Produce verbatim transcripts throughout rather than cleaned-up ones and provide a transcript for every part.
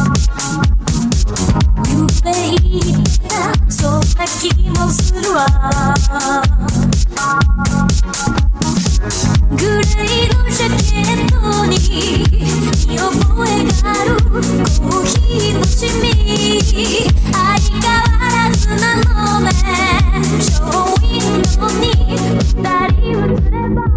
夢いったそんな気もするわ。グレーのジャケットに見覚えがあるコーヒーのシミ、相変わらずなのね。ショーウィンドウに二人映れば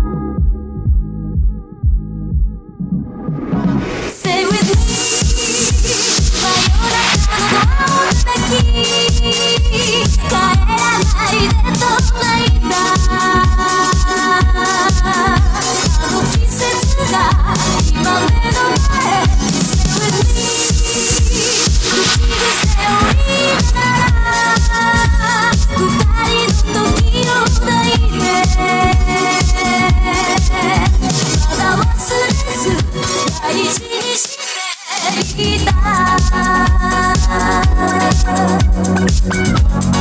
Stay with me 真夜中のドアを叩き帰らないでと泣いた。あの季節が今目の前 Stay with me 口癖を言いながら二人の時のダイレまだ忘れず大事にしていた。